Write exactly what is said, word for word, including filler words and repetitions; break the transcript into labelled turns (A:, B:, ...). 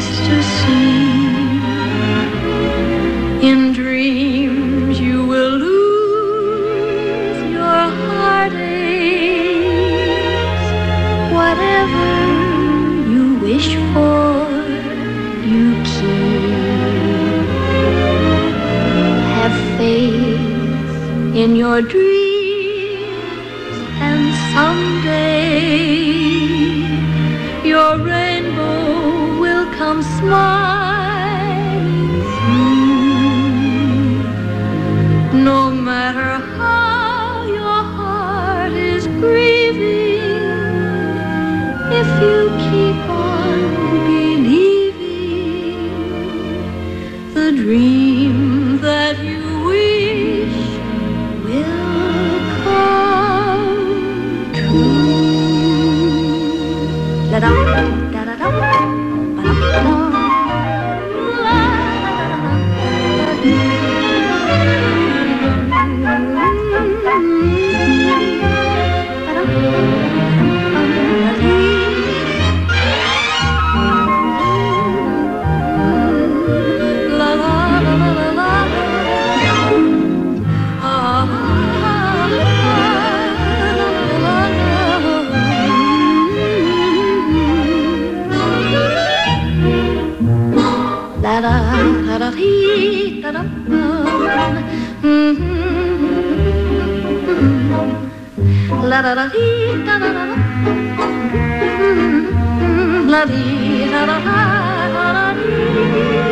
A: eyes to see. In dreams you will lose your heartaches. Whatever you wish for, you keep. Have faith in your dreams, and someday your rainbow will come smiling through. No matter how your heart is grieving, if you keep on believing, the dream that you wish will come true. La-da, da-da-da, ba-da-da, la da da da dee da da la da da dee da da da la dee da da da da dee.